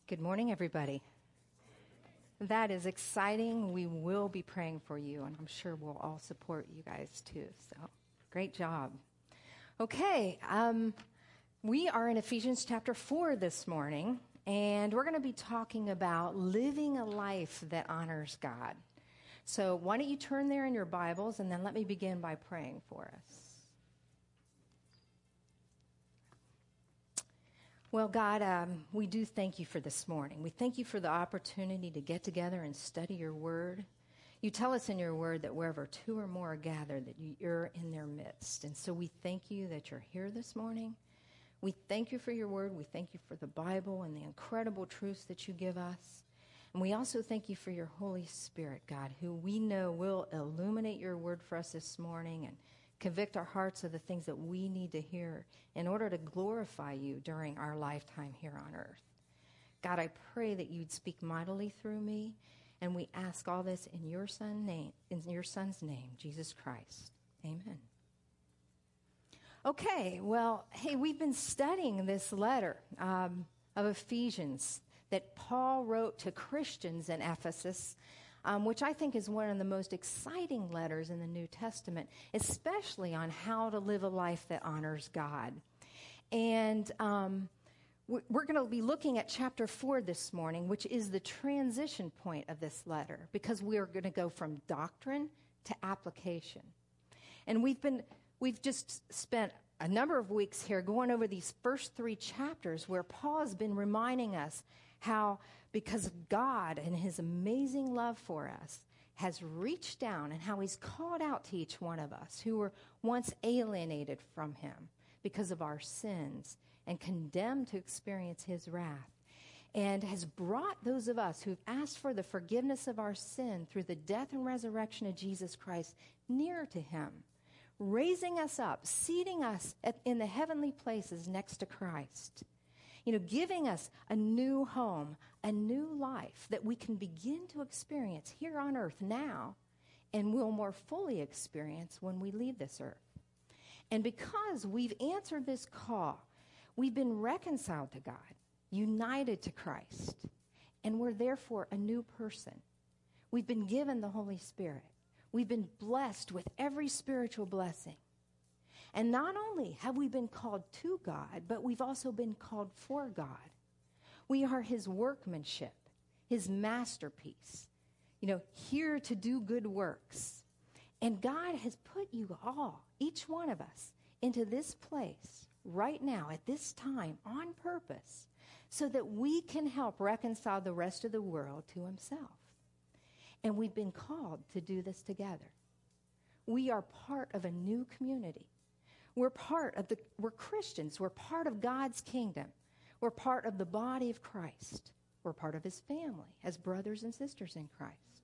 Good morning, everybody. That is exciting. We will be praying for you, and I'm sure we'll all support you guys too. So, great job. Okay, we are in Ephesians chapter 4 this morning, and we're going to be talking about living a life that honors God. So, why don't you turn there in your Bibles, and then let me begin by praying for us. Well, God, we do thank you for this morning. We thank you for the opportunity to get together and study your word. You tell us in your word that wherever two or more are gathered, that you're in their midst. And so we thank you that you're here this morning. We thank you for your word. We thank you for the Bible and the incredible truths that you give us. And we also thank you for your Holy Spirit, God, who we know will illuminate your word for us this morning and convict our hearts of the things that we need to hear in order to glorify you during our lifetime here on earth. God, I pray that you'd speak mightily through me, and we ask all this in your Son's name, Jesus Christ. Amen. Okay, well, hey, we've been studying this letter of Ephesians that Paul wrote to Christians in Ephesus, which I think is one of the most exciting letters in the New Testament, especially on how to live a life that honors God. And we're going to be looking at chapter 4 this morning, which is the transition point of this letter, because we are going to go from doctrine to application. And we've just spent a number of weeks here going over these first 3 chapters where Paul has been reminding us how, because God and his amazing love for us has reached down, and how he's called out to each one of us who were once alienated from him because of our sins and condemned to experience his wrath, and has brought those of us who've asked for the forgiveness of our sin through the death and resurrection of Jesus Christ near to him, raising us up, seating us in the heavenly places next to Christ. Giving us a new home, a new life that we can begin to experience here on earth now, and will more fully experience when we leave this earth. And because we've answered this call, we've been reconciled to God, united to Christ, and we're therefore a new person. We've been given the Holy Spirit. We've been blessed with every spiritual blessing. And not only have we been called to God, but we've also been called for God. We are his workmanship, his masterpiece, here to do good works. And God has put you all, each one of us, into this place right now at this time on purpose so that we can help reconcile the rest of the world to himself. And we've been called to do this together. We are part of a new community. We're Christians. We're part of God's kingdom. We're part of the body of Christ. We're part of his family as brothers and sisters in Christ.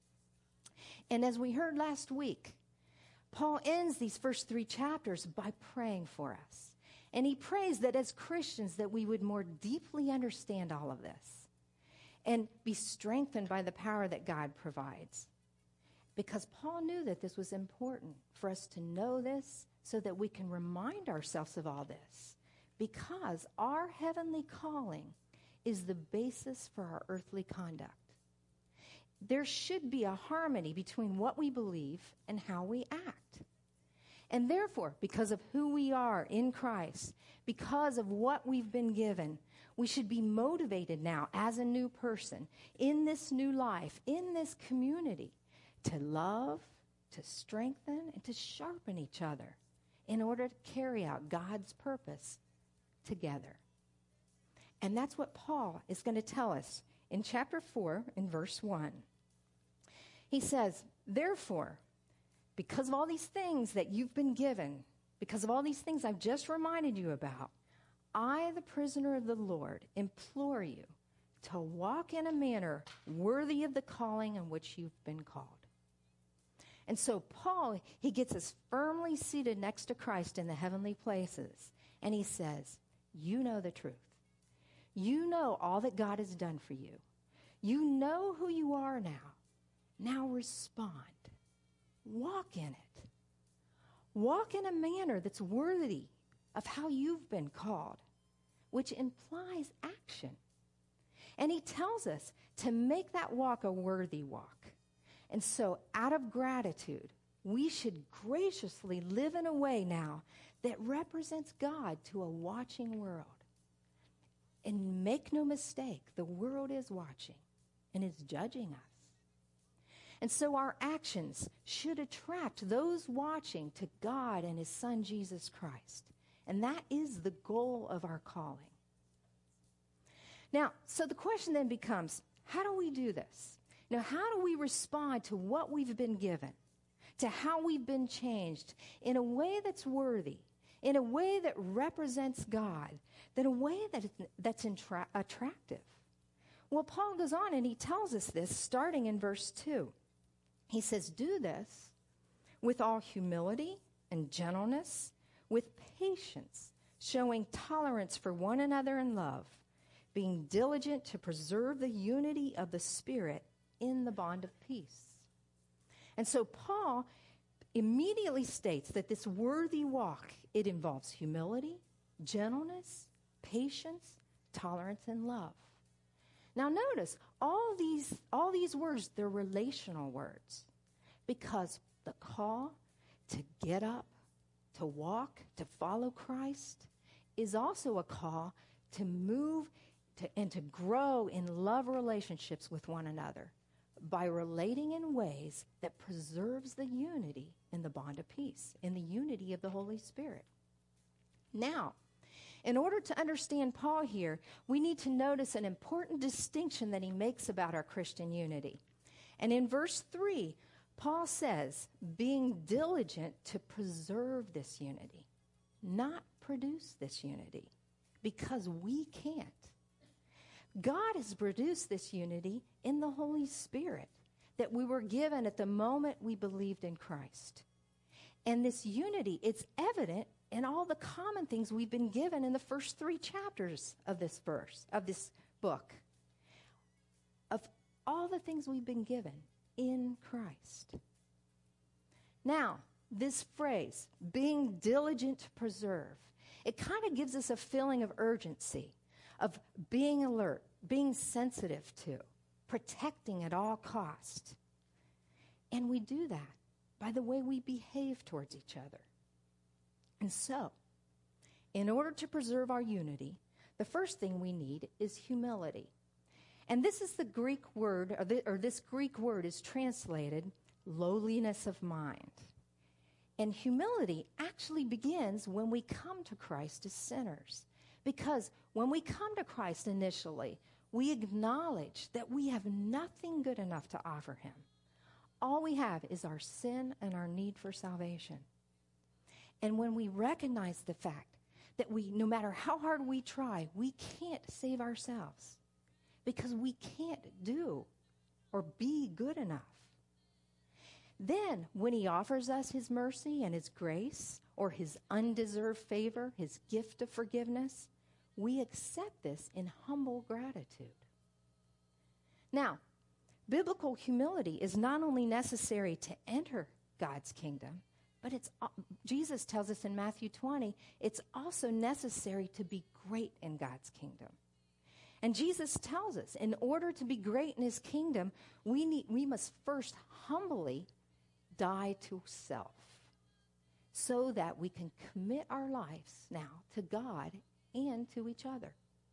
And as we heard last week, Paul ends these first 3 chapters by praying for us. And he prays that as Christians that we would more deeply understand all of this and be strengthened by the power that God provides. Because Paul knew that this was important for us to know this, so that we can remind ourselves of all this, because our heavenly calling is the basis for our earthly conduct. There should be a harmony between what we believe and how we act. And therefore, because of who we are in Christ, because of what we've been given, we should be motivated now as a new person in this new life, in this community, to love, to strengthen, and to sharpen each other in order to carry out God's purpose together. And that's what Paul is going to tell us in chapter 4 in verse 1. He says, therefore, because of all these things that you've been given, because of all these things I've just reminded you about, I, the prisoner of the Lord, implore you to walk in a manner worthy of the calling in which you've been called. And so Paul, he gets us firmly seated next to Christ in the heavenly places. And he says, you know the truth. You know all that God has done for you. You know who you are now. Now respond. Walk in it. Walk in a manner that's worthy of how you've been called, which implies action. And he tells us to make that walk a worthy walk. And so out of gratitude, we should graciously live in a way now that represents God to a watching world. And make no mistake, the world is watching and is judging us. And so our actions should attract those watching to God and his Son, Jesus Christ. And that is the goal of our calling. Now, so the question then becomes, how do we do this? Now, how do we respond to what we've been given, to how we've been changed in a way that's worthy, in a way that represents God, in a way that's attractive? Well, Paul goes on and he tells us this starting in verse 2. He says, do this with all humility and gentleness, with patience, showing tolerance for one another in love, being diligent to preserve the unity of the Spirit in the bond of peace. And so Paul immediately states that this worthy walk, it involves humility, gentleness, patience, tolerance, and love. Now notice, all these words, they're relational words, because the call to get up, to walk, to follow Christ is also a call to move and to grow in love relationships with one another by relating in ways that preserves the unity in the bond of peace, in the unity of the Holy Spirit. Now, in order to understand Paul here, we need to notice an important distinction that he makes about our Christian unity. And in verse 3, Paul says, being diligent to preserve this unity, not produce this unity, because we can't. God has produced this unity in the Holy Spirit that we were given at the moment we believed in Christ. And this unity, it's evident in all the common things we've been given in the first 3 chapters of this book. Of all the things we've been given in Christ. Now, this phrase, being diligent to preserve, it kind of gives us a feeling of urgency, of being alert, being sensitive to, protecting at all cost. And we do that by the way we behave towards each other. And so, in order to preserve our unity, the first thing we need is humility. And this is the Greek word, or this Greek word is translated lowliness of mind. And humility actually begins when we come to Christ as sinners. Because when we come to Christ initially, we acknowledge that we have nothing good enough to offer him. All we have is our sin and our need for salvation. And when we recognize the fact that no matter how hard we try, we can't save ourselves because we can't do or be good enough. Then, when he offers us his mercy and his grace, or his undeserved favor, his gift of forgiveness, we accept this in humble gratitude. Now, biblical humility is not only necessary to enter God's kingdom, but Jesus tells us in Matthew 20, it's also necessary to be great in God's kingdom. And Jesus tells us, in order to be great in his kingdom, we must first humbly die to self so that we can commit our lives now to God and to each other.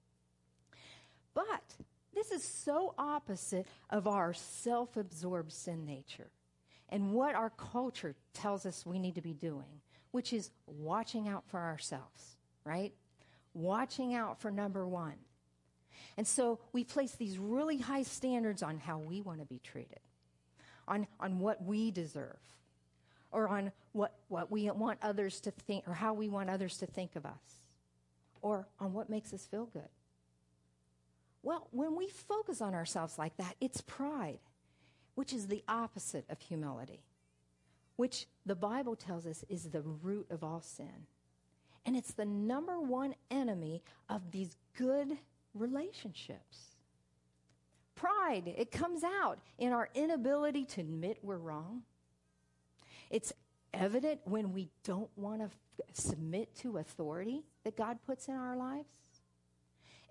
But this is so opposite of our self-absorbed sin nature and what our culture tells us we need to be doing, which is watching out for ourselves, right? Watching out for number one. And so we place these really high standards on how we want to be treated, on what we deserve, or on what we want others to think, or how we want others to think of us, or on what makes us feel good. Well, when we focus on ourselves like that, it's pride, which is the opposite of humility, which the Bible tells us is the root of all sin. And it's the number one enemy of these good relationships. Pride, it comes out in our inability to admit we're wrong. It's evident when we don't want to submit to authority that God puts in our lives.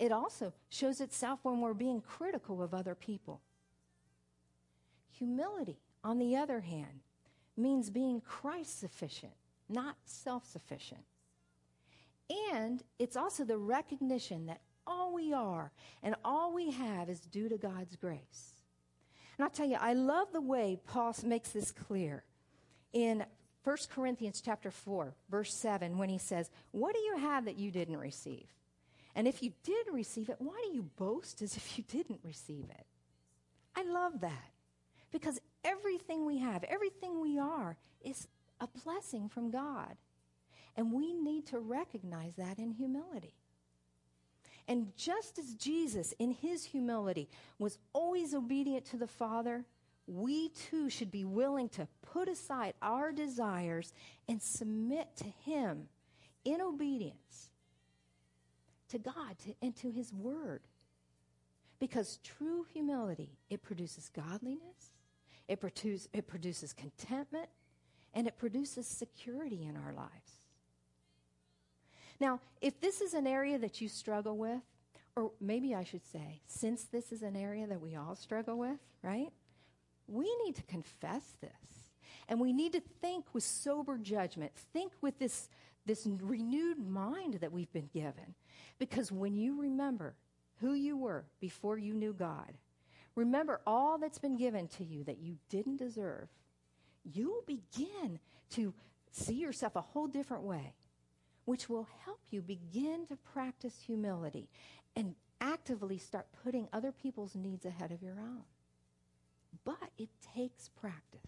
It also shows itself when we're being critical of other people. Humility, on the other hand, means being Christ-sufficient, not self-sufficient. And it's also the recognition that all we are and all we have is due to God's grace. And I'll tell you, I love the way Paul makes this clear in 1 Corinthians chapter 4, verse 7, when he says, "What do you have that you didn't receive? And if you did receive it, why do you boast as if you didn't receive it?" I love that, because everything we have, everything we are, is a blessing from God. And we need to recognize that in humility. And just as Jesus, in his humility, was always obedient to the Father, we too should be willing to put aside our desires and submit to him in obedience to God and to his word. Because true humility, it produces godliness, it produces contentment, and it produces security in our lives. Now, if this is an area that you struggle with, or maybe I should say, since this is an area that we all struggle with, right? We need to confess this. And we need to think with sober judgment. Think with this renewed mind that we've been given. Because when you remember who you were before you knew God, remember all that's been given to you that you didn't deserve, you'll begin to see yourself a whole different way, which will help you begin to practice humility and actively start putting other people's needs ahead of your own. But it takes practice.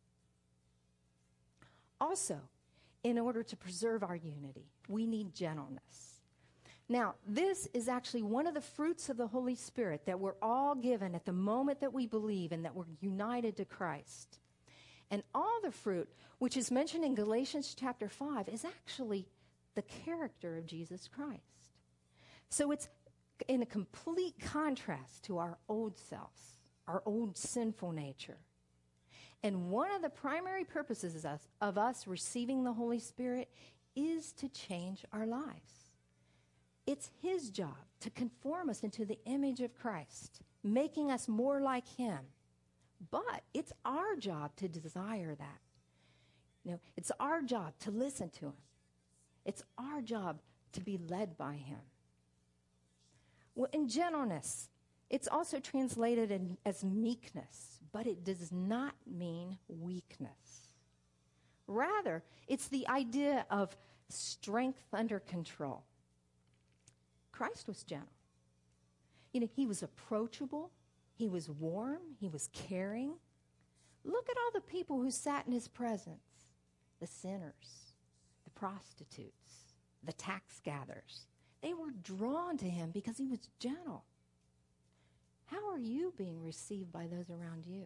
Also, in order to preserve our unity, we need gentleness. Now, this is actually one of the fruits of the Holy Spirit that we're all given at the moment that we believe and that we're united to Christ. And all the fruit, which is mentioned in Galatians chapter 5, is actually the character of Jesus Christ. So it's in a complete contrast to our old selves, our old sinful nature. And one of the primary purposes of us receiving the Holy Spirit is to change our lives. It's his job to conform us into the image of Christ, making us more like him. But it's our job to desire that. It's our job to listen to him. It's our job to be led by him. Well, in gentleness, it's also translated as meekness, but it does not mean weakness. Rather, it's the idea of strength under control. Christ was gentle. He was approachable. He was warm. He was caring. Look at all the people who sat in his presence. The sinners, the prostitutes, the tax gatherers. They were drawn to him because he was gentle. How are you being received by those around you?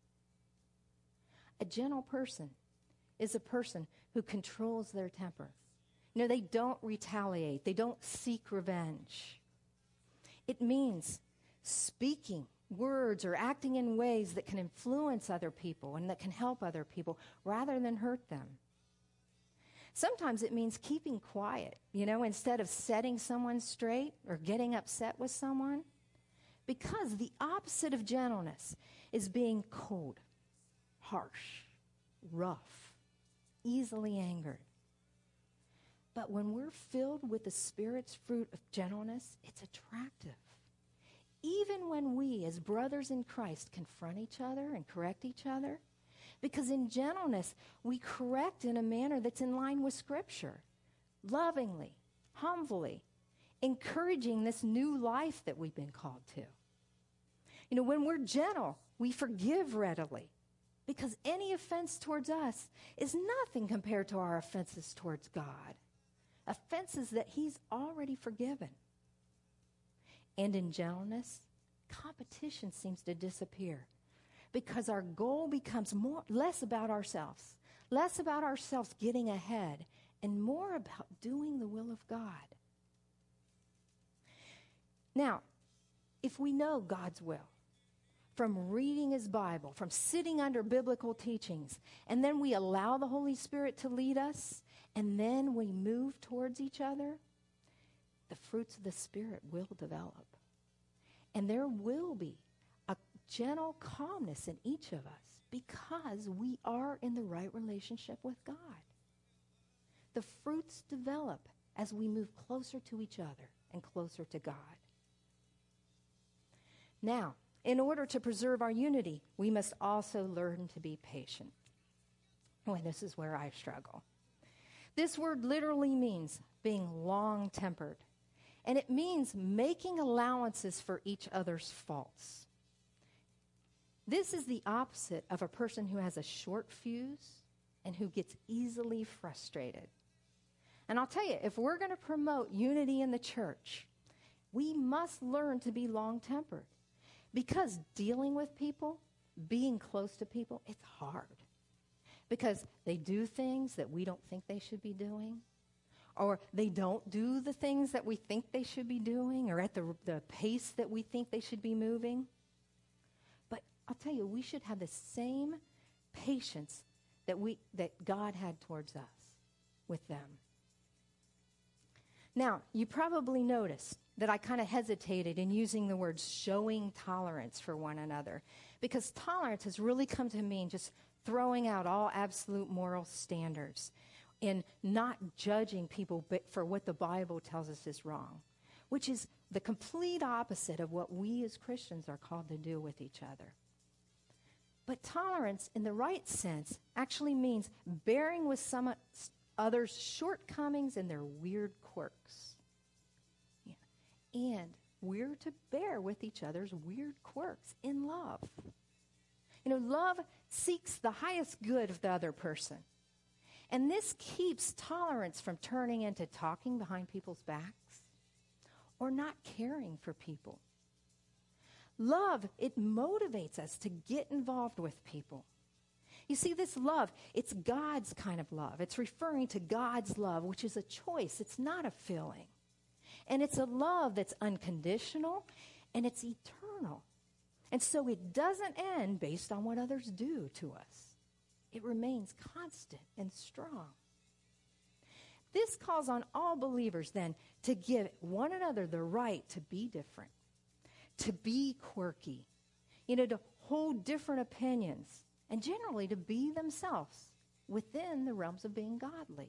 A gentle person is a person who controls their temper. They don't retaliate. They don't seek revenge. It means speaking words or acting in ways that can influence other people and that can help other people rather than hurt them. Sometimes it means keeping quiet, instead of setting someone straight or getting upset with someone. Because the opposite of gentleness is being cold, harsh, rough, easily angered. But when we're filled with the Spirit's fruit of gentleness, it's attractive. Even when we, as brothers in Christ, confront each other and correct each other, because in gentleness, we correct in a manner that's in line with Scripture, lovingly, humbly, encouraging this new life that we've been called to. When we're gentle, we forgive readily, because any offense towards us is nothing compared to our offenses towards God, offenses that he's already forgiven. And in gentleness, competition seems to disappear, because our goal becomes less about ourselves getting ahead, and more about doing the will of God. Now, if we know God's will, from reading his Bible, from sitting under biblical teachings, and then we allow the Holy Spirit to lead us, and then we move towards each other, the fruits of the Spirit will develop. And there will be a gentle calmness in each of us because we are in the right relationship with God. The fruits develop as we move closer to each other and closer to God. Now, in order to preserve our unity, we must also learn to be patient. Well, this is where I struggle. This word literally means being long-tempered, and it means making allowances for each other's faults. This is the opposite of a person who has a short fuse and who gets easily frustrated. And I'll tell you, if we're going to promote unity in the church, we must learn to be long-tempered. Because dealing with people, being close to people, it's hard. Because they do things that we don't think they should be doing. Or they don't do the things that we think they should be doing or at the pace that we think they should be moving. But I'll tell you, we should have the same patience that God had towards us with them. Now, you probably noticed that I kind of hesitated in using the word showing tolerance for one another, because tolerance has really come to mean just throwing out all absolute moral standards and not judging people for what the Bible tells us is wrong, which is the complete opposite of what we as Christians are called to do with each other. But tolerance, in the right sense, actually means bearing with some others' shortcomings and their weird quirks. Yeah. And we're to bear with each other's weird quirks in love. You know, love seeks the highest good of the other person. And this keeps tolerance from turning into talking behind people's backs or not caring for people. Love, it motivates us to get involved with people. You see, this love, it's God's kind of love. It's referring to God's love, which is a choice. It's not a feeling. And it's a love that's unconditional, and it's eternal. And so it doesn't end based on what others do to us. It remains constant and strong. This calls on all believers then to give one another the right to be different, to be quirky, to hold different opinions, and generally to be themselves within the realms of being godly.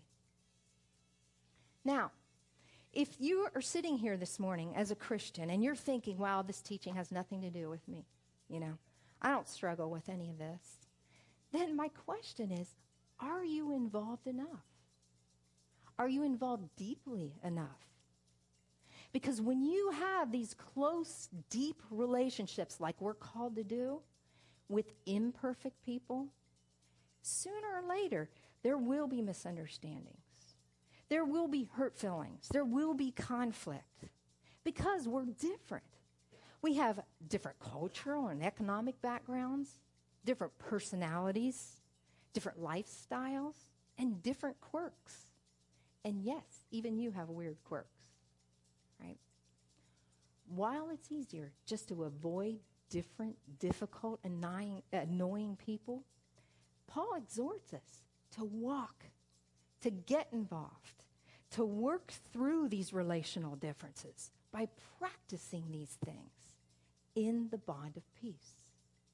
Now, if you are sitting here this morning as a Christian and you're thinking, wow, this teaching has nothing to do with me, I don't struggle with any of this, then my question is, are you involved enough? Are you involved deeply enough? Because when you have these close, deep relationships like we're called to do with imperfect people, sooner or later, there will be misunderstandings. There will be hurt feelings. There will be conflict because we're different. We have different cultural and economic backgrounds, different personalities, different lifestyles, and different quirks. And yes, even you have weird quirks, right? While it's easier just to avoid different, difficult, annoying people, Paul exhorts us to walk, to get involved, to work through these relational differences by practicing these things in the bond of peace.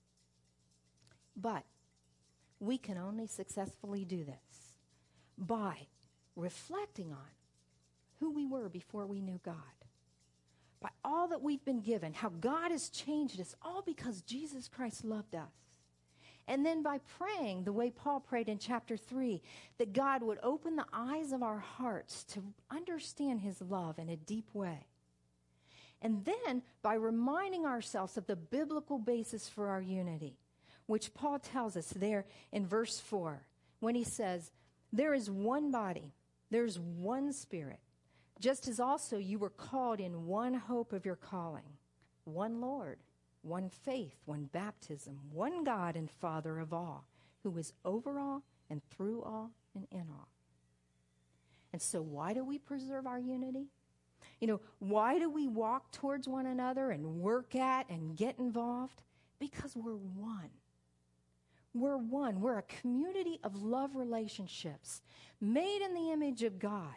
But we can only successfully do this by reflecting on who we were before we knew God, by all that we've been given, how God has changed us, all because Jesus Christ loved us. And then by praying the way Paul prayed in chapter 3, that God would open the eyes of our hearts to understand his love in a deep way. And then by reminding ourselves of the biblical basis for our unity, which Paul tells us there in verse 4, when he says, there is one body, there's one Spirit, just as also you were called in one hope of your calling, one Lord, one faith, one baptism, one God and Father of all, who is over all and through all and in all. And so why do we preserve our unity? Why do we walk towards one another and work at and get involved? Because we're one. We're one. We're a community of love relationships made in the image of God,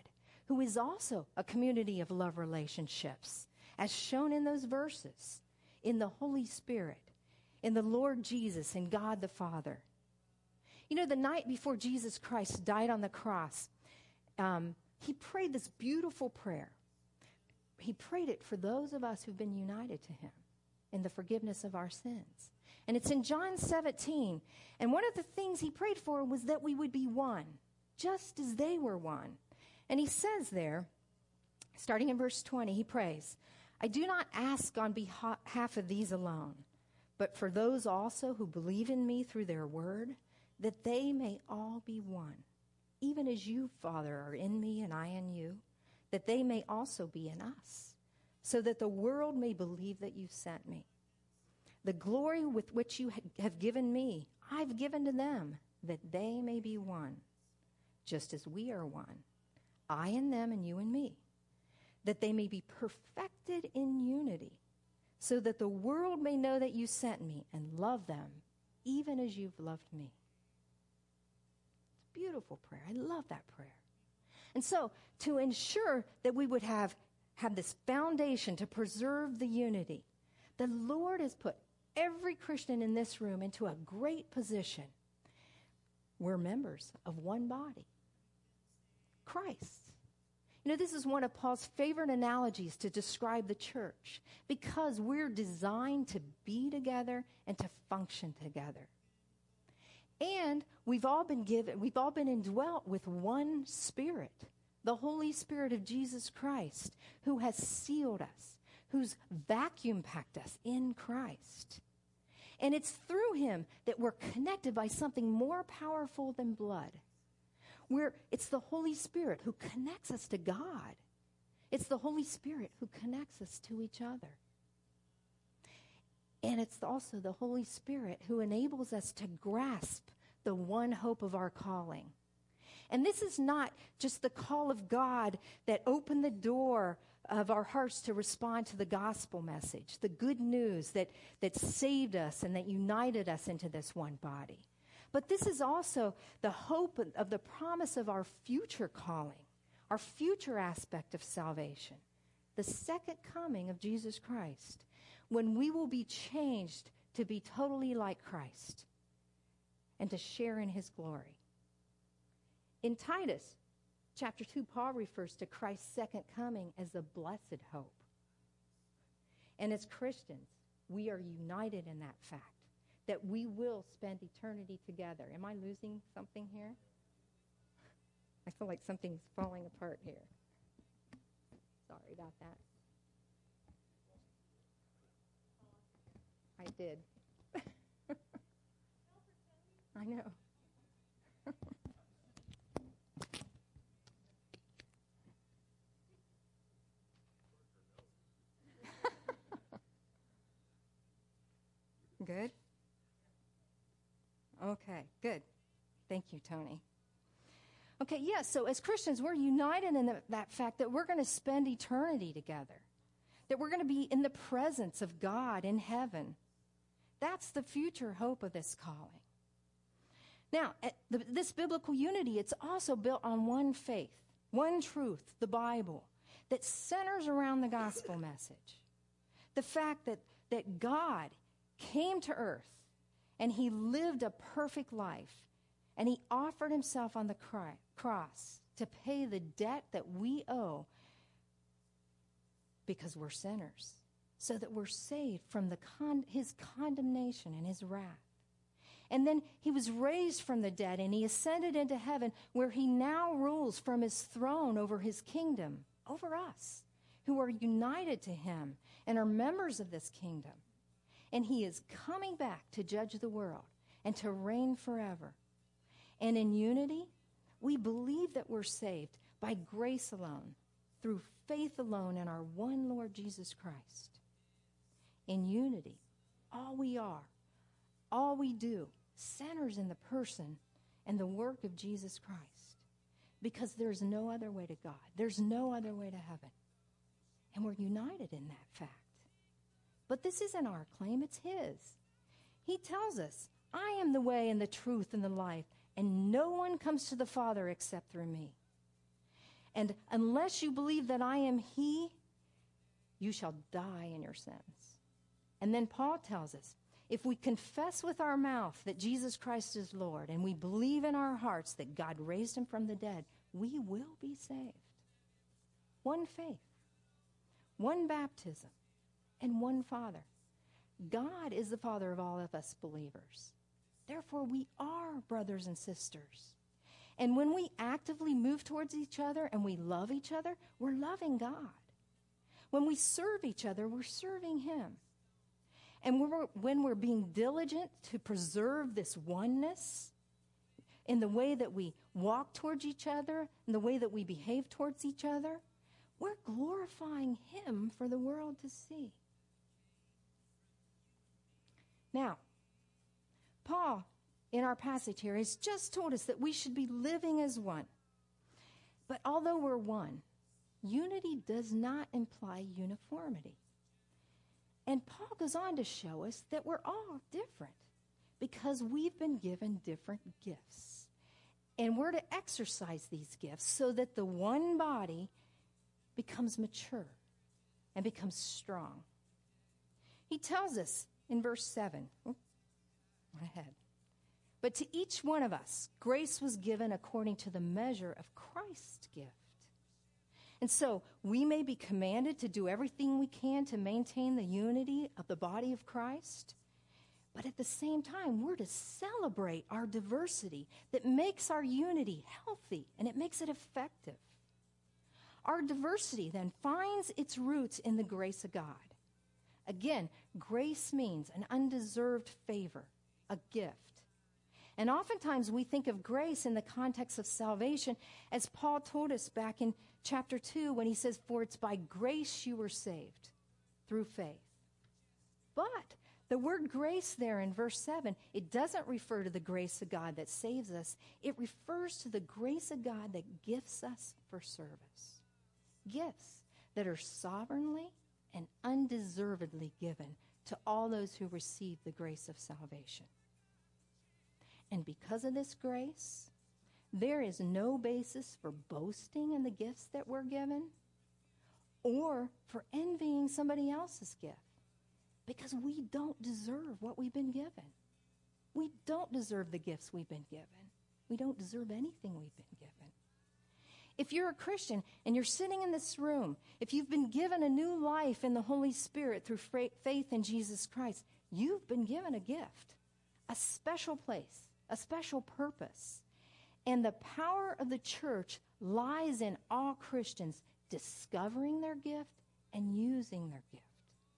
who is also a community of love relationships, as shown in those verses, in the Holy Spirit, in the Lord Jesus, in God the Father. You know, the night before Jesus Christ died on the cross, he prayed this beautiful prayer. He prayed it for those of us who've been united to him in the forgiveness of our sins. And it's in John 17. And one of the things he prayed for was that we would be one, just as they were one. And he says there, starting in verse 20, he prays, I do not ask on behalf of these alone, but for those also who believe in me through their word, that they may all be one, even as you, Father, are in me and I in you, that they may also be in us, so that the world may believe that you sent me. The glory with which you have given me, I've given to them, that they may be one, just as we are one, I in them and you in me, that they may be perfected in unity, so that the world may know that you sent me and love them, even as you've loved me. It's a beautiful prayer. I love that prayer. And so, to ensure that we would have this foundation to preserve the unity, the Lord has put every Christian in this room into a great position. We're members of one body, Christ. You know, this is one of Paul's favorite analogies to describe the church, because we're designed to be together and to function together. And we've all been indwelt with one Spirit, the Holy Spirit of Jesus Christ, who has sealed us, who's vacuum packed us in Christ. And it's through him that we're connected by something more powerful than blood. It's the Holy Spirit who connects us to God. It's the Holy Spirit who connects us to each other. And it's also the Holy Spirit who enables us to grasp the one hope of our calling. And this is not just the call of God that opened the door of our hearts to respond to the gospel message, the good news that saved us and that united us into this one body. But this is also the hope of the promise of our future calling, our future aspect of salvation, the second coming of Jesus Christ, when we will be changed to be totally like Christ and to share in his glory. In Titus chapter 2, Paul refers to Christ's second coming as the blessed hope. And as Christians, we are united in that fact, that we will spend eternity together. Am I losing something here? I feel like something's falling apart here. Sorry about that. I did. I know. Good? Okay, good. Thank you, Tony. Okay, yes, so as Christians, we're united in that fact that we're going to spend eternity together, that we're going to be in the presence of God in heaven. That's the future hope of this calling. Now, this biblical unity, it's also built on one faith, one truth, the Bible, that centers around the gospel message. The fact that God came to earth and he lived a perfect life and he offered himself on the cross to pay the debt that we owe because we're sinners, so that we're saved from his condemnation and his wrath. And then he was raised from the dead and he ascended into heaven, where he now rules from his throne over his kingdom, over us who are united to him and are members of this kingdom. And he is coming back to judge the world and to reign forever. And in unity, we believe that we're saved by grace alone, through faith alone in our one Lord Jesus Christ. In unity, all we are, all we do, centers in the person and the work of Jesus Christ. Because there's no other way to God. There's no other way to heaven. And we're united in that fact. But this isn't our claim, it's his. He tells us, I am the way and the truth and the life, and no one comes to the Father except through me. And unless you believe that I am he, you shall die in your sins. And then Paul tells us, if we confess with our mouth that Jesus Christ is Lord, and we believe in our hearts that God raised him from the dead, we will be saved. One faith, one baptism, and one Father. God is the Father of all of us believers. Therefore, we are brothers and sisters. And when we actively move towards each other and we love each other, we're loving God. When we serve each other, we're serving him. And when we're being diligent to preserve this oneness in the way that we walk towards each other, in the way that we behave towards each other, we're glorifying him for the world to see. Now, Paul, in our passage here, has just told us that we should be living as one. But although we're one, unity does not imply uniformity. And Paul goes on to show us that we're all different because we've been given different gifts. And we're to exercise these gifts so that the one body becomes mature and becomes strong. He tells us in verse 7, ahead. But to each one of us, grace was given according to the measure of Christ's gift. And so we may be commanded to do everything we can to maintain the unity of the body of Christ, but at the same time, we're to celebrate our diversity that makes our unity healthy and it makes it effective. Our diversity then finds its roots in the grace of God. Again, grace means an undeserved favor, a gift. And oftentimes we think of grace in the context of salvation, as Paul told us back in chapter 2 when he says, for it's by grace you were saved through faith. But the word grace there in verse 7, it doesn't refer to the grace of God that saves us. It refers to the grace of God that gifts us for service. Gifts that are sovereignly and undeservedly given to all those who receive the grace of salvation. And because of this grace, there is no basis for boasting in the gifts that we're given or for envying somebody else's gift, because we don't deserve what we've been given. We don't deserve the gifts we've been given. We don't deserve anything we've been given. If you're a Christian and you're sitting in this room, if you've been given a new life in the Holy Spirit through faith in Jesus Christ, you've been given a gift, a special place, a special purpose. And the power of the church lies in all Christians discovering their gift and using their gift.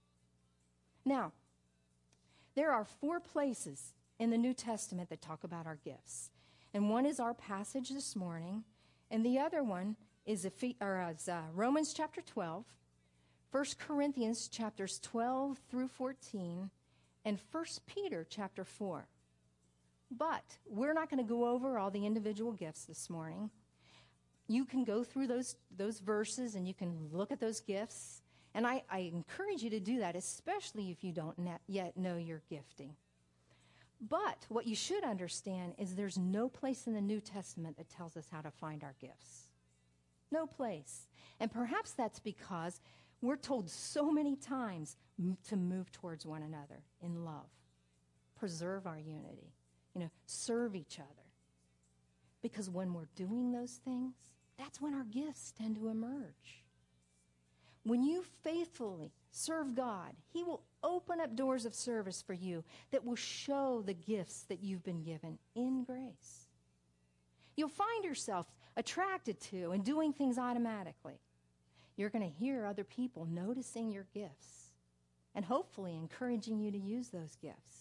Now, there are 4 places in the New Testament that talk about our gifts. And one is our passage this morning, and the other one is Romans chapter 12, 1 Corinthians chapters 12 through 14, and 1 Peter chapter 4. But we're not going to go over all the individual gifts this morning. You can go through those verses and you can look at those gifts. And I encourage you to do that, especially if you don't yet know your gifting. But what you should understand is there's no place in the New Testament that tells us how to find our gifts. No place. And perhaps that's because we're told so many times to move towards one another in love, preserve our unity, serve each other. Because when we're doing those things, that's when our gifts tend to emerge. When you faithfully serve God, he will open up doors of service for you that will show the gifts that you've been given in grace. You'll find yourself attracted to and doing things automatically. You're going to hear other people noticing your gifts and hopefully encouraging you to use those gifts.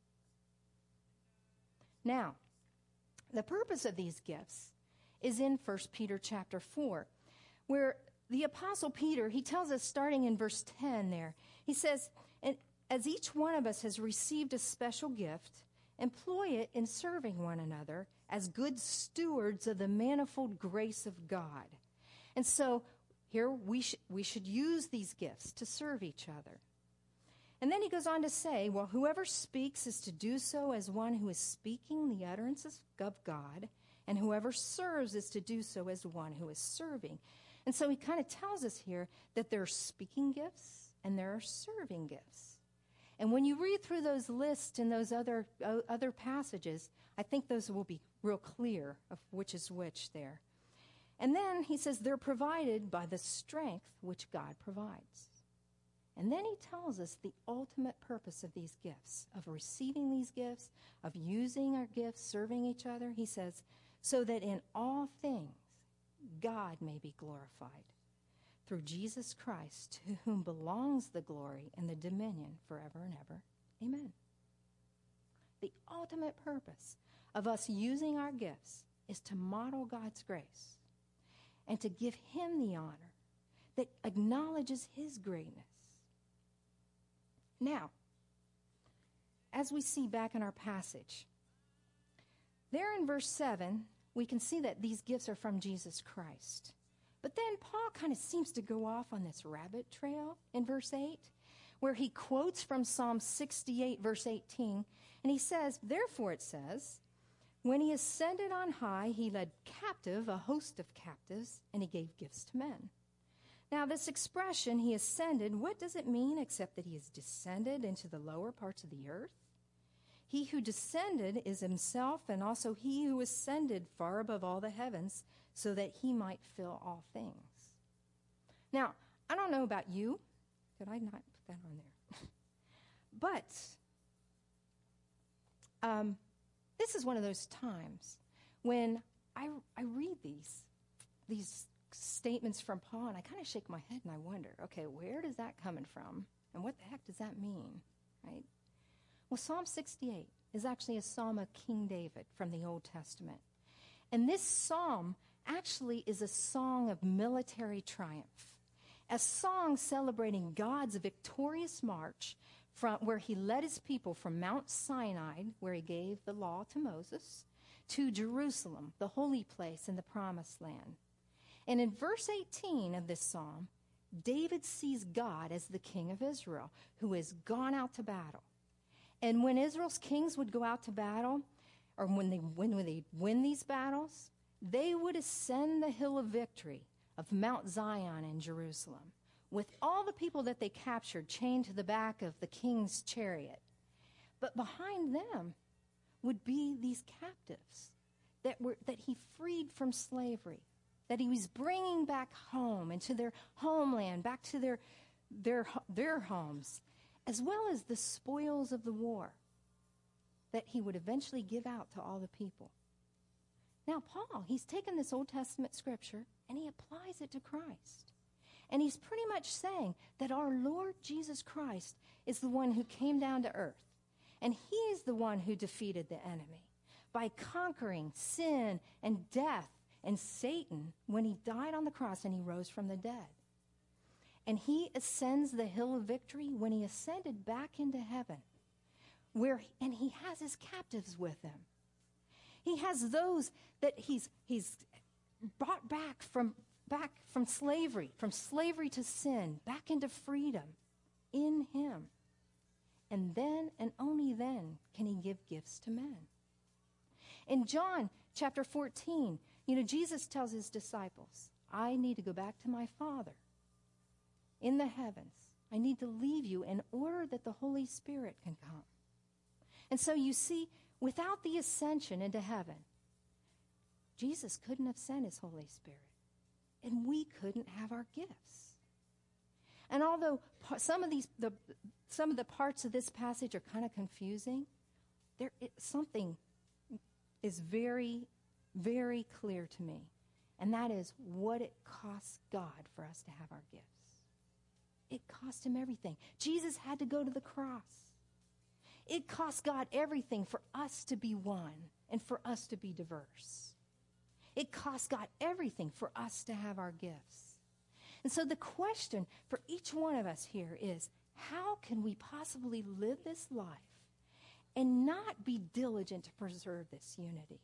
Now, the purpose of these gifts is in 1 Peter chapter 4, where the Apostle Peter, he tells us starting in verse 10 there, he says, and as each one of us has received a special gift, employ it in serving one another as good stewards of the manifold grace of God. And so here we should use these gifts to serve each other. And then he goes on to say, well, whoever speaks is to do so as one who is speaking the utterances of God, And whoever serves is to do so as one who is serving. And so he kind of tells us here that there are speaking gifts and there are serving gifts. And when you read through those lists in those other passages, I think those will be real clear of which is which there. And then he says they're provided by the strength which God provides. And then he tells us the ultimate purpose of these gifts, of receiving these gifts, of using our gifts, serving each other. He says, so that in all things God may be glorified through Jesus Christ, to whom belongs the glory and the dominion forever and ever. Amen. The ultimate purpose of us using our gifts is to model God's grace and to give him the honor that acknowledges his greatness. Now, as we see back in our passage, there in verse 7, we can see that these gifts are from Jesus Christ. But then Paul kind of seems to go off on this rabbit trail in verse 8, where he quotes from Psalm 68, verse 18, and he says, therefore it says, when he ascended on high, he led captive a host of captives, and he gave gifts to men. Now, this expression, he ascended, what does it mean except that he has descended into the lower parts of the earth? He who descended is himself, and also he who ascended far above all the heavens, so that he might fill all things. Now, I don't know about you. Did I not put that on there? But this is one of those times when I read these statements from Paul, and I kind of shake my head and I wonder, okay, where does that coming from? And what the heck does that mean, right? Well, Psalm 68 is actually a psalm of King David from the Old Testament. And this psalm actually is a song of military triumph, a song celebrating God's victorious march from where he led his people from Mount Sinai, where he gave the law to Moses, to Jerusalem, the holy place in the promised land. And in verse 18 of this psalm, David sees God as the king of Israel, who has gone out to battle. And when Israel's kings would go out to battle, or when they win these battles, they would ascend the hill of victory of Mount Zion in Jerusalem, with all the people that they captured chained to the back of the king's chariot. But behind them would be these captives that he freed from slavery, that he was bringing back home into their homeland, back to their homes, as well as the spoils of the war that he would eventually give out to all the people. Now, Paul, he's taken this Old Testament scripture and he applies it to Christ. And he's pretty much saying that our Lord Jesus Christ is the one who came down to earth. And he is the one who defeated the enemy by conquering sin and death and Satan when he died on the cross and he rose from the dead. And he ascends the hill of victory when he ascended back into heaven, and he has his captives with him. He has those that he's brought back from slavery to sin, back into freedom in him. And then and only then can he give gifts to men. In John chapter 14, Jesus tells his disciples, I need to go back to my Father in the heavens. I need to leave you in order that the Holy Spirit can come. And so you see, without the ascension into heaven, Jesus couldn't have sent his Holy Spirit, and we couldn't have our gifts. And although some of the parts of this passage are kind of confusing, something is very, very clear to me, and that is what it costs God for us to have our gifts. It cost him everything. Jesus had to go to the cross. It cost God everything for us to be one and for us to be diverse. It cost God everything for us to have our gifts. And so the question for each one of us here is, how can we possibly live this life and not be diligent to preserve this unity?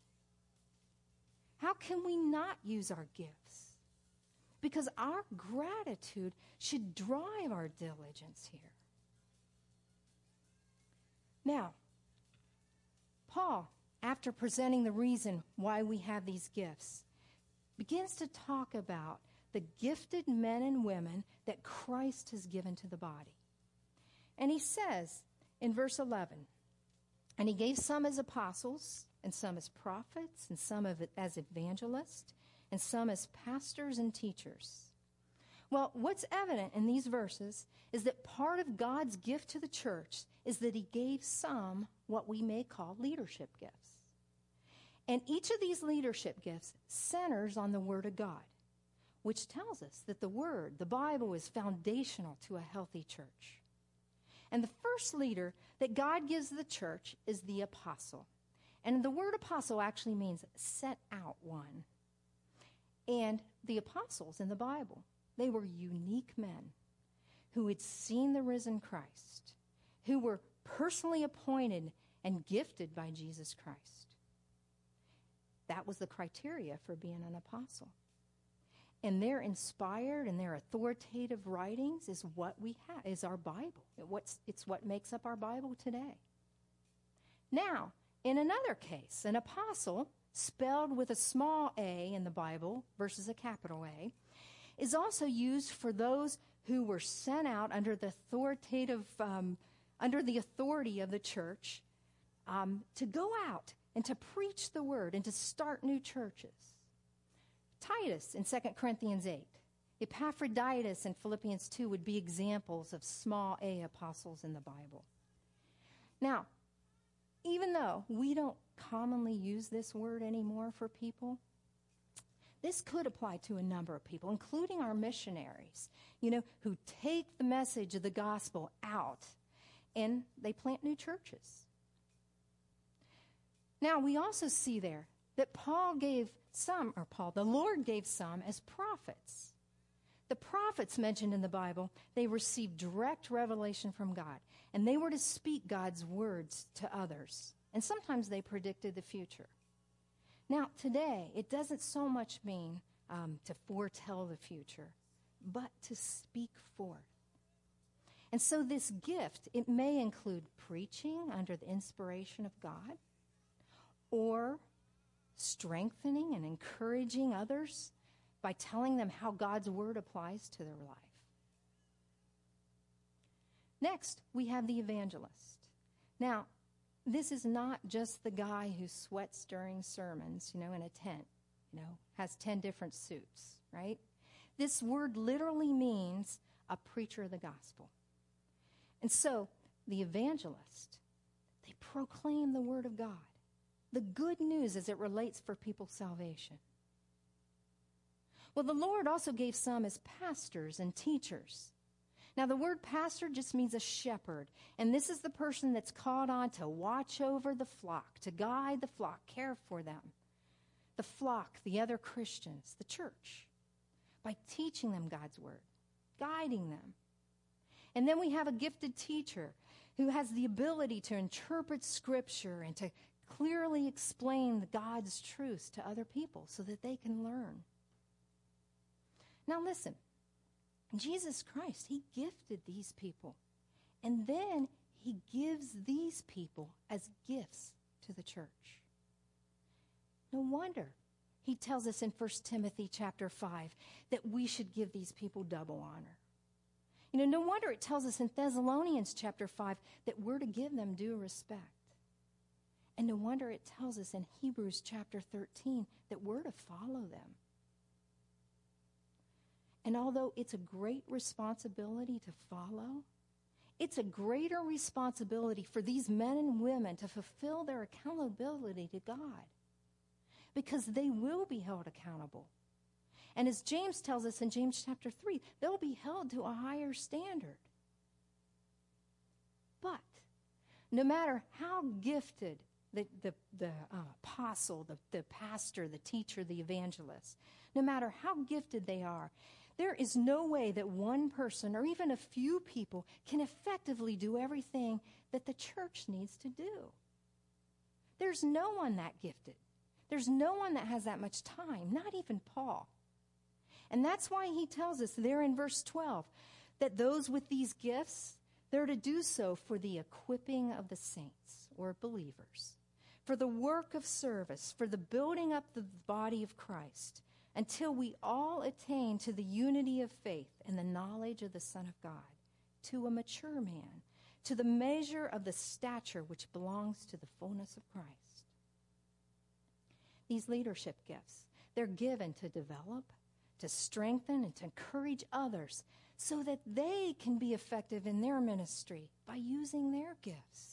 How can we not use our gifts? Because our gratitude should drive our diligence here. Now, Paul after presenting the reason why we have these gifts, begins to talk about the gifted men and women that Christ has given to the body. And he says in verse 11, and he gave some as apostles, and some as prophets, and some as evangelists, and some as pastors and teachers. Well, what's evident in these verses is that part of God's gift to the church is that he gave some what we may call leadership gifts. And each of these leadership gifts centers on the Word of God, which tells us that the Word, the Bible, is foundational to a healthy church. And the first leader that God gives the church is the apostle. And the word apostle actually means set out one. And the apostles in the Bible, they were unique men who had seen the risen Christ, who were personally appointed and gifted by Jesus Christ. That was the criteria for being an apostle. And their inspired and their authoritative writings is what we have, is our Bible. It's what makes up our Bible today. Now, in another case, an apostle, spelled with a small a in the Bible versus a capital A, is also used for those who were sent out under the authority of the church to go out and to preach the word and to start new churches. Titus in 2 Corinthians 8, Epaphroditus in Philippians 2 would be examples of small a apostles in the Bible. Now, even though we don't commonly use this word anymore for people, this could apply to a number of people, including our missionaries, who take the message of the gospel out and they plant new churches. Now, we also see there that the Lord gave some as prophets. The prophets mentioned in the Bible, they received direct revelation from God, and they were to speak God's words to others. And sometimes they predicted the future. Now, today, it doesn't so much mean to foretell the future, but to speak forth. And so this gift, it may include preaching under the inspiration of God, or strengthening and encouraging others by telling them how God's word applies to their life. Next, we have the evangelist. Now, this is not just the guy who sweats during sermons, in a tent, has 10 different suits, right? This word literally means a preacher of the gospel. And so, the evangelist, they proclaim the word of God, the good news as it relates for people's salvation. Well, the Lord also gave some as pastors and teachers. Now, the word pastor just means a shepherd, and this is the person that's called on to watch over the flock, to guide the flock, care for them. The flock, the other Christians, the church, by teaching them God's word, guiding them. And then we have a gifted teacher who has the ability to interpret Scripture and to clearly explain God's truths to other people so that they can learn. Now listen, Jesus Christ, he gifted these people. And then he gives these people as gifts to the church. No wonder he tells us in 1 Timothy chapter 5 that we should give these people double honor. No wonder it tells us in Thessalonians chapter 5 that we're to give them due respect. And no wonder it tells us in Hebrews chapter 13 that we're to follow them. And although it's a great responsibility to follow, it's a greater responsibility for these men and women to fulfill their accountability to God, because they will be held accountable. And as James tells us in James chapter 3, they'll be held to a higher standard. But no matter how gifted the apostle, the pastor, the teacher, the evangelist, no matter how gifted they are, there is no way that one person or even a few people can effectively do everything that the church needs to do. There's no one that gifted. There's no one that has that much time, not even Paul. And that's why he tells us there in verse 12 that those with these gifts, they're to do so for the equipping of the saints or believers, for the work of service, for the building up the body of Christ, until we all attain to the unity of faith and the knowledge of the Son of God, to a mature man, to the measure of the stature which belongs to the fullness of Christ. These leadership gifts, they're given to develop, to strengthen, and to encourage others so that they can be effective in their ministry by using their gifts.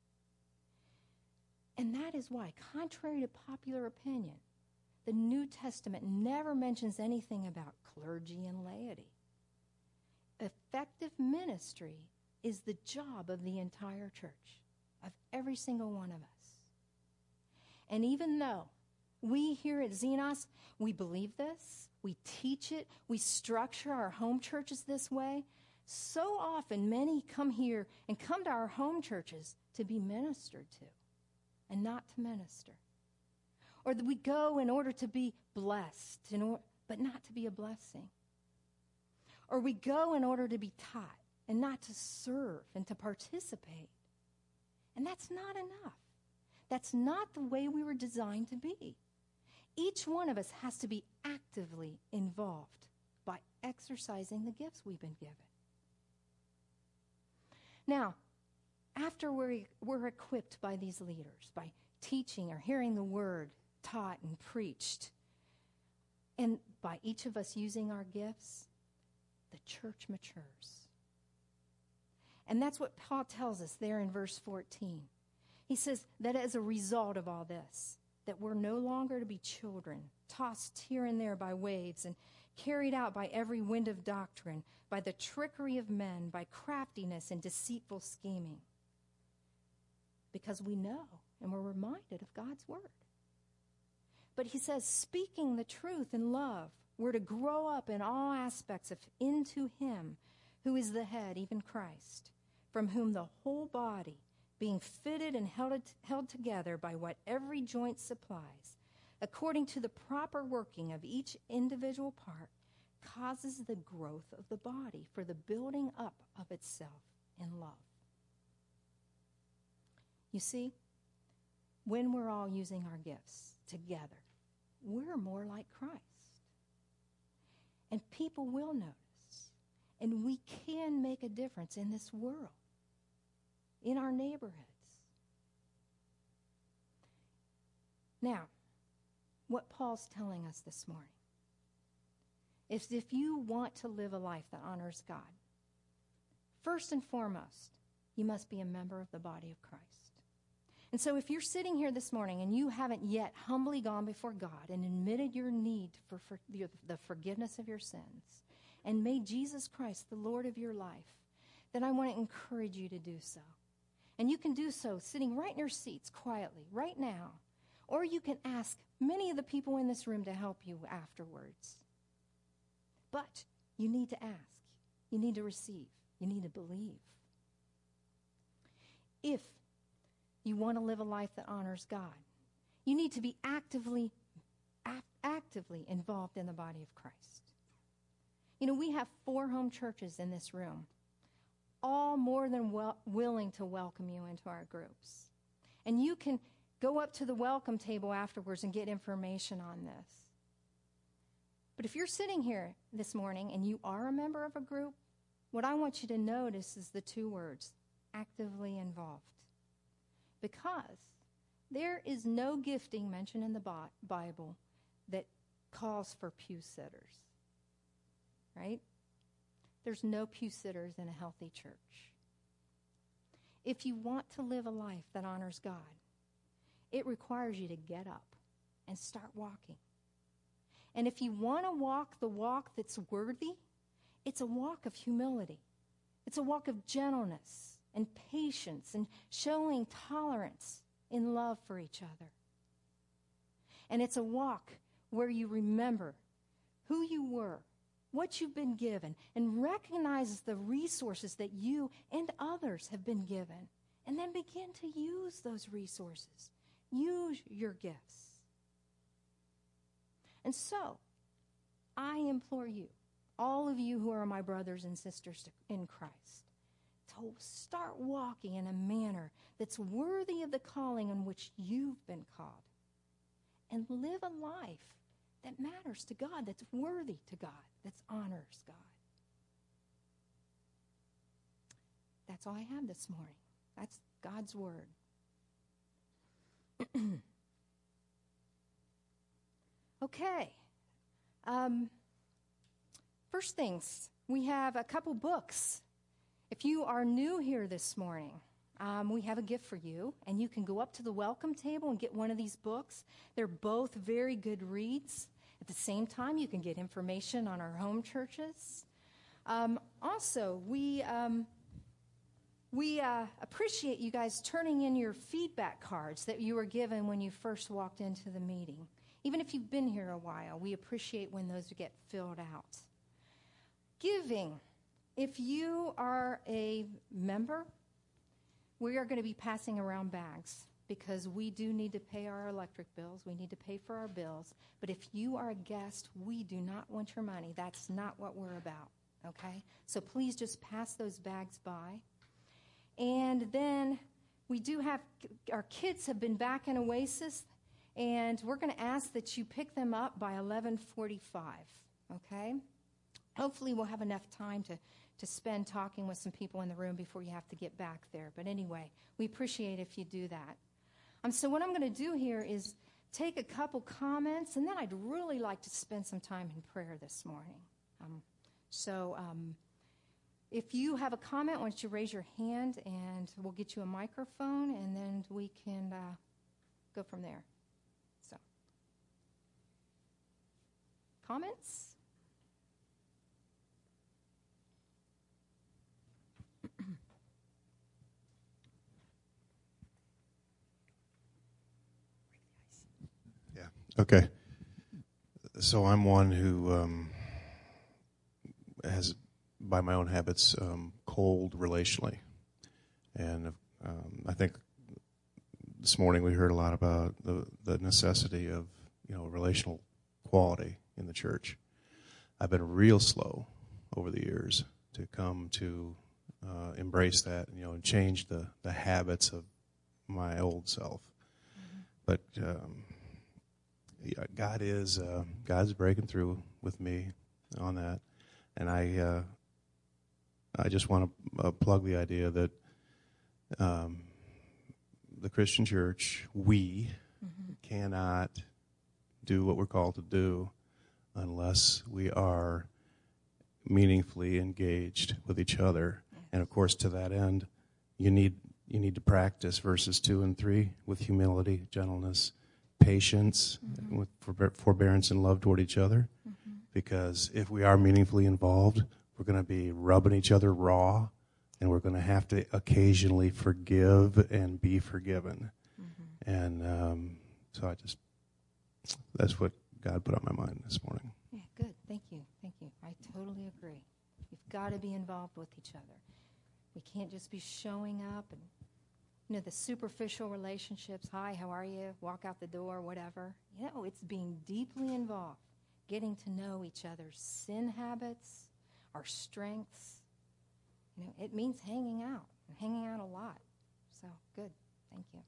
And that is why, contrary to popular opinion, the New Testament never mentions anything about clergy and laity. Effective ministry is the job of the entire church, of every single one of us. And even though we here at Xenos, we believe this, we teach it, we structure our home churches this way, so often many come here and come to our home churches to be ministered to and not to minister. Or that we go in order to be blessed, but not to be a blessing. Or we go in order to be taught and not to serve and to participate. And that's not enough. That's not the way we were designed to be. Each one of us has to be actively involved by exercising the gifts we've been given. Now, after we're equipped by these leaders, by teaching or hearing the word taught and preached, and by each of us using our gifts, the church matures. And that's what Paul tells us there in verse 14. He says that as a result of all this, that we're no longer to be children, tossed here and there by waves and carried out by every wind of doctrine, by the trickery of men, by craftiness and deceitful scheming. Because we know and we're reminded of God's word. But he says, speaking the truth in love, we're to grow up in all aspects into him who is the head, even Christ, from whom the whole body, being fitted and held together by what every joint supplies, according to the proper working of each individual part, causes the growth of the body for the building up of itself in love. You see, when we're all using our gifts together, we're more like Christ. And people will notice. And we can make a difference in this world, in our neighborhoods. Now, what Paul's telling us this morning is if you want to live a life that honors God, first and foremost, you must be a member of the body of Christ. And so if you're sitting here this morning and you haven't yet humbly gone before God and admitted your need for the forgiveness of your sins and made Jesus Christ the Lord of your life, then I want to encourage you to do so. And you can do so sitting right in your seats quietly, right now. Or you can ask many of the people in this room to help you afterwards. But you need to ask. You need to receive. You need to believe. If you want to live a life that honors God, you need to be actively involved in the body of Christ. You know, we have 4 home churches in this room, all more than willing to welcome you into our groups. And you can go up to the welcome table afterwards and get information on this. But if you're sitting here this morning and you are a member of a group, what I want you to notice is the 2 words, actively involved. Because there is no gifting mentioned in the Bible that calls for pew sitters, right? There's no pew sitters in a healthy church. If you want to live a life that honors God, it requires you to get up and start walking. And if you want to walk the walk that's worthy, it's a walk of humility. It's a walk of gentleness and patience and showing tolerance in love for each other. And it's a walk where you remember who you were, what you've been given, and recognize the resources that you and others have been given, and then begin to use those resources. Use your gifts. And so, I implore you, all of you who are my brothers and sisters in Christ, to So start walking in a manner that's worthy of the calling in which you've been called. And live a life that matters to God, that's worthy to God, that honors God. That's all I have this morning. That's God's word. Okay. First things, we have a couple books. If you are new here this morning, we have a gift for you, and you can go up to the welcome table and get one of these books. They're both very good reads. At the same time, you can get information on our home churches. Also, we appreciate you guys turning in your feedback cards that you were given when you first walked into the meeting. Even if you've been here a while, we appreciate when those get filled out. Giving. If you are a member, we are going to be passing around bags because we do need to pay our electric bills. We need to pay for our bills. But if you are a guest, we do not want your money. That's not what we're about, okay? So please just pass those bags by. And then we do have, our kids have been back in Oasis, and we're going to ask that you pick them up by 11:45, okay? Hopefully we'll have enough time to spend talking with some people in the room before you have to get back there. But anyway, we appreciate if you do that. So what I'm going to do here is take a couple comments, and then I'd really like to spend some time in prayer this morning. If you have a comment, why don't you raise your hand, and we'll get you a microphone, and then we can go from there. So, comments? Okay. So I'm one who has, by my own habits, cold relationally. And I think this morning we heard a lot about the necessity of, relational quality in the church. I've been real slow over the years to come to embrace that, and change the habits of my old self. Mm-hmm. But God's breaking through with me on that, and I just want to plug the idea that the Christian church, we cannot do what we're called to do unless we are meaningfully engaged with each other. And of course, to that end, you need to practice verses 2 and 3 with humility, gentleness, patience, with forbearance and love toward each other. Because if we are meaningfully involved, we're going to be rubbing each other raw, and we're going to have to occasionally forgive and be forgiven. And so that's what God put on my mind this morning. Yeah, good. Thank you. I totally agree. We've got to be involved with each other. We can't just be showing up and, the superficial relationships, hi, how are you, walk out the door, whatever. It's being deeply involved, getting to know each other's sin habits, our strengths. It means hanging out a lot. So, good. Thank you.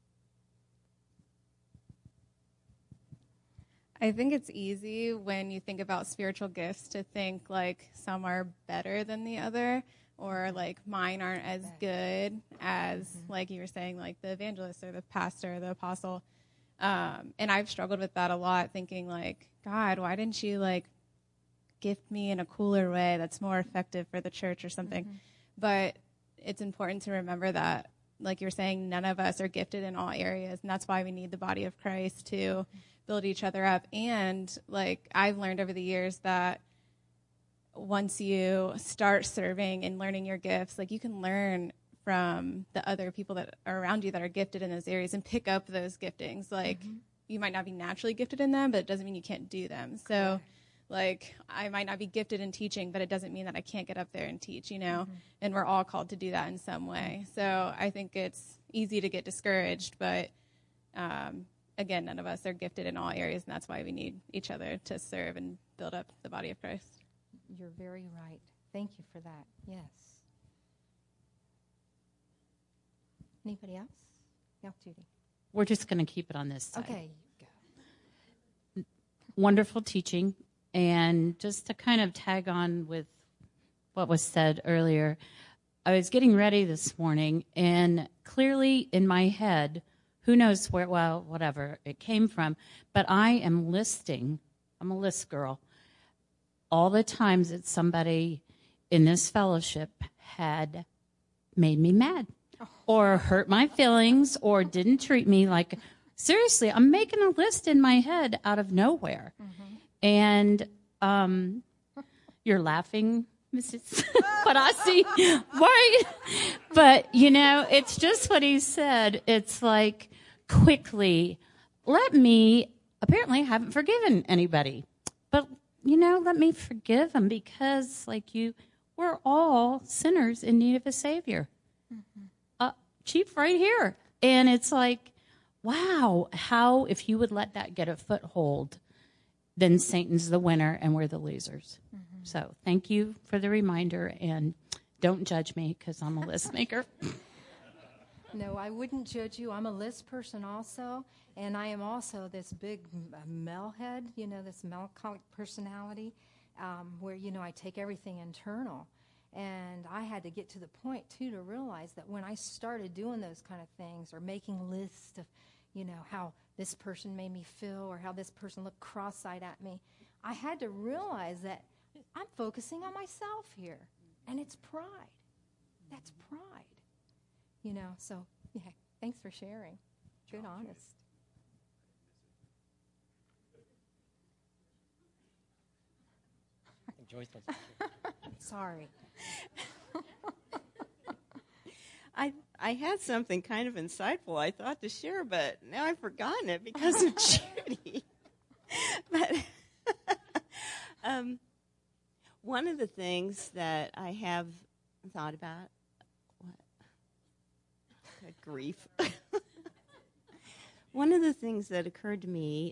I think it's easy when you think about spiritual gifts to think like some are better than the other, or like mine aren't as good as, like you were saying, like the evangelist or the pastor or the apostle. And I've struggled with that a lot, thinking like, God, why didn't you like gift me in a cooler way that's more effective for the church or something? But it's important to remember that, like you're saying, none of us are gifted in all areas, and that's why we need the body of Christ to build each other up. And like I've learned over the years that once you start serving and learning your gifts, like you can learn from the other people that are around you that are gifted in those areas and pick up those giftings. Like you might not be naturally gifted in them, but it doesn't mean you can't do them. So like I might not be gifted in teaching, but it doesn't mean that I can't get up there and teach, and we're all called to do that in some way. So I think it's easy to get discouraged, but again, none of us are gifted in all areas, and that's why we need each other to serve and build up the body of Christ. You're very right. Thank you for that. Yes. Anybody else? No, Judy. We're just going to keep it on this side. Okay. Go. Wonderful teaching. And just to kind of tag on with what was said earlier, I was getting ready this morning, and clearly in my head, who knows where, well, whatever it came from, but I am listing, I'm a list girl, all the times that somebody in this fellowship had made me mad or hurt my feelings or didn't treat me like, seriously, I'm making a list in my head out of nowhere. And you're laughing, Mrs. Padasi, right? But, it's just what he said. It's like, quickly, apparently I haven't forgiven anybody. But, let me forgive them because, we're all sinners in need of a Savior. Chief right here. And it's like, wow, how, if you would let that get a foothold, then Satan's the winner and we're the losers. So thank you for the reminder, and don't judge me because I'm a list maker. No, I wouldn't judge you. I'm a list person also, and I am also this big metalhead, this melancholic personality, where, I take everything internal. And I had to get to the point, too, to realize that when I started doing those kind of things or making lists of, how this person made me feel or how this person looked cross-eyed at me, I had to realize that I'm focusing on myself here. And it's pride. That's pride. So, yeah, thanks for sharing. Good, honest. Joyce wants to Sorry. I had something kind of insightful I thought to share, but now I've forgotten it because of Judy. But one of the things that I have thought about, good grief. One of the things that occurred to me,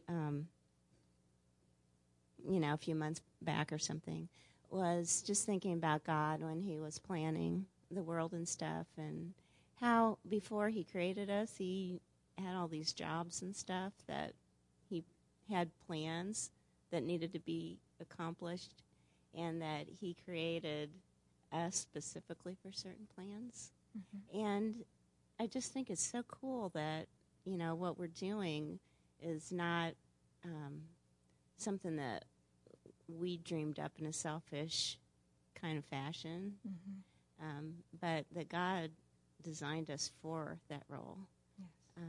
a few months back or something, was just thinking about God when he was planning the world and stuff, and how before he created us, he had all these jobs and stuff that he had plans that needed to be accomplished, and that he created us specifically for certain plans. And I just think it's so cool that, what we're doing is not something that we dreamed up in a selfish kind of fashion, but that God designed us for that role. Yes.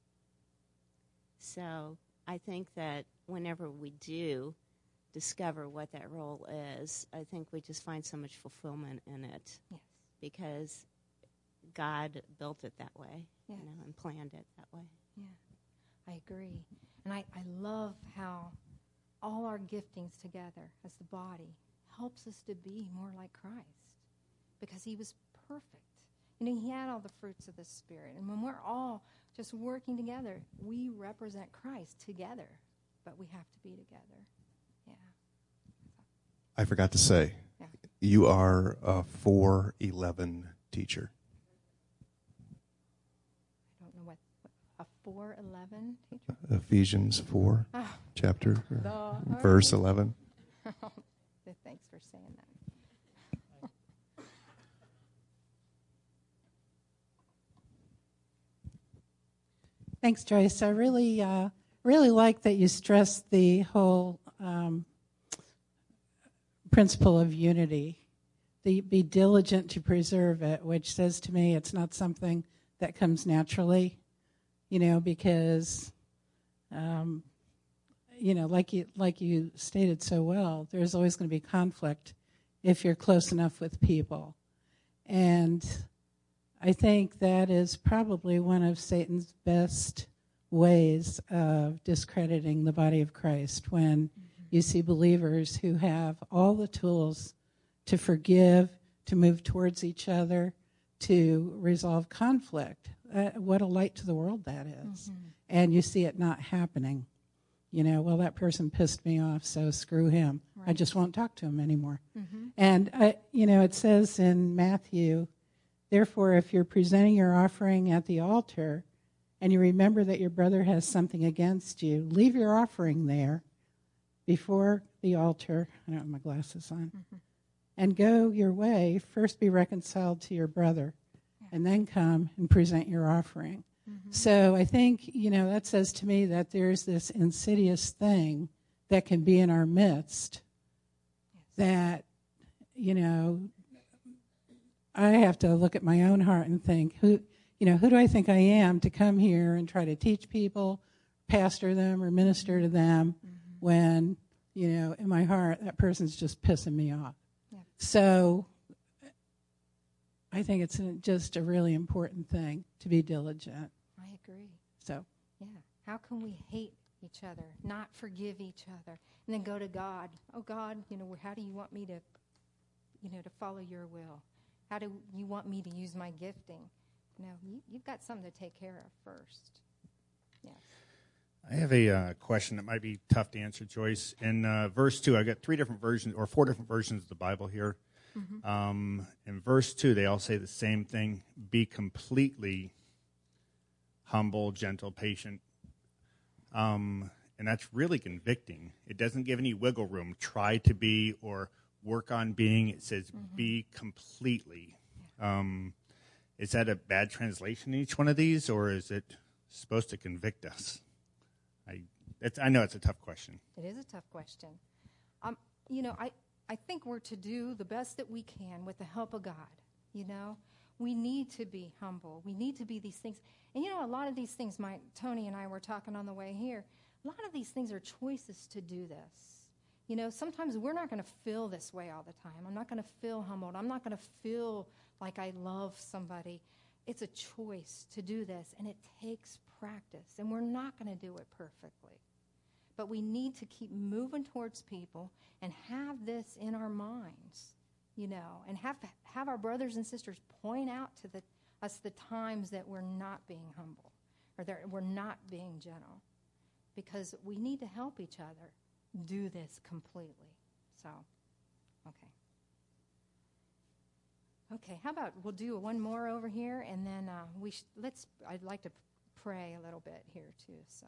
So I think that whenever we do discover what that role is, I think we just find so much fulfillment in it. Yes. Because God built it that way, yes, and planned it that way. Yeah, I agree. And I love how all our giftings together as the body helps us to be more like Christ, because he was perfect. He had all the fruits of the Spirit. And when we're all just working together, we represent Christ together, but we have to be together. Yeah. I forgot to say, you are a 4:11 teacher. I don't know what a 4:11 teacher? Ephesians 4, chapter, verse 11. Thanks for saying that. Thanks, Joyce. I really like that you stressed the whole principle of unity. Be diligent to preserve it, which says to me it's not something that comes naturally, because, like you stated so well, there's always going to be conflict if you're close enough with people. And I think that is probably one of Satan's best ways of discrediting the body of Christ, when you see believers who have all the tools to forgive, to move towards each other, to resolve conflict. What a light to the world that is. And you see it not happening. Well, that person pissed me off, so screw him. Right. I just won't talk to him anymore. And, it says in Matthew Therefore, if you're presenting your offering at the altar and you remember that your brother has something against you, leave your offering there before the altar. I don't have my glasses on. And go your way. First be reconciled to your brother, and then come and present your offering. So I think, that says to me that there's this insidious thing that can be in our midst that, I have to look at my own heart and think, who do I think I am to come here and try to teach people, pastor them, or minister to them when, in my heart, that person's just pissing me off. Yeah. So I think it's just a really important thing to be diligent. I agree. So, yeah. How can we hate each other, not forgive each other, and then go to God? Oh, God, how do you want me to, to follow your will? How do you want me to use my gifting? You've got something to take care of first. Yes. I have a question that might be tough to answer, Joyce. In verse 2, I've got 4 different versions of the Bible here. In verse 2, they all say the same thing: be completely humble, gentle, patient. And that's really convicting. It doesn't give any wiggle room. Try to be or work on being. It says be completely. Is that a bad translation in each one of these, or is it supposed to convict us? I know it's a tough question. It is a tough question. I think we're to do the best that we can with the help of God. We need to be humble. We need to be these things. And a lot of these things, Tony and I were talking on the way here, a lot of these things are choices to do this. Sometimes we're not going to feel this way all the time. I'm not going to feel humbled. I'm not going to feel like I love somebody. It's a choice to do this, and it takes practice, and we're not going to do it perfectly. But we need to keep moving towards people and have this in our minds, and have our brothers and sisters point out to us the times that we're not being humble or that we're not being gentle, because we need to help each other do this completely. So, okay. Okay, how about we'll do one more over here, and then I'd like to pray a little bit here too. So,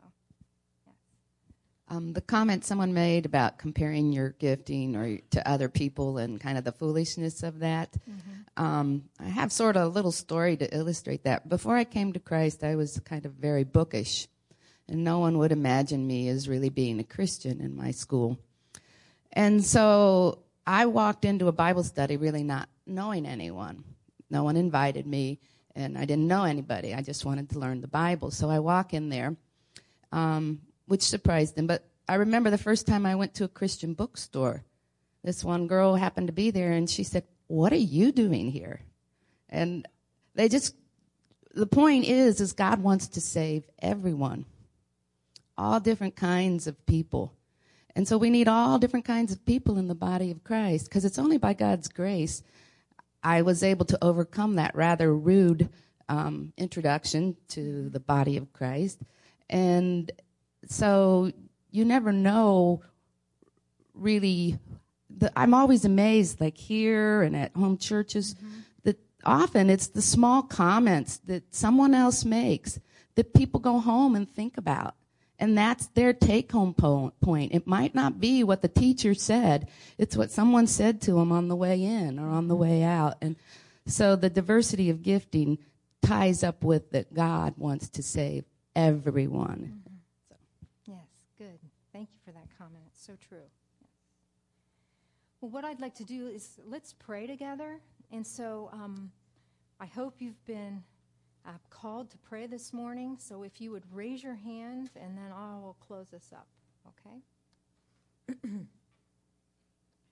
the comment someone made about comparing your gifting or to other people and kind of the foolishness of that. I have sort of a little story to illustrate that. Before I came to Christ, I was kind of very bookish, and no one would imagine me as really being a Christian in my school. And so I walked into a Bible study really not knowing anyone. No one invited me, and I didn't know anybody. I just wanted to learn the Bible. So I walk in there, which surprised them. But I remember the first time I went to a Christian bookstore, this one girl happened to be there, and she said, "What are you doing here?" And the point is God wants to save everyone, all different kinds of people. And so we need all different kinds of people in the body of Christ, because it's only by God's grace I was able to overcome that rather rude introduction to the body of Christ. And so you never know really. I'm always amazed, like here and at home churches, that often it's the small comments that someone else makes that people go home and think about. And that's their take-home point. It might not be what the teacher said. It's what someone said to them on the way in or on the way out. And so the diversity of gifting ties up with that God wants to save everyone. So. Yes, good. Thank you for that comment. It's so true. Well, what I'd like to do is let's pray together. And so I hope you've been called to pray this morning. So if you would raise your hand, and then I will close this up, okay?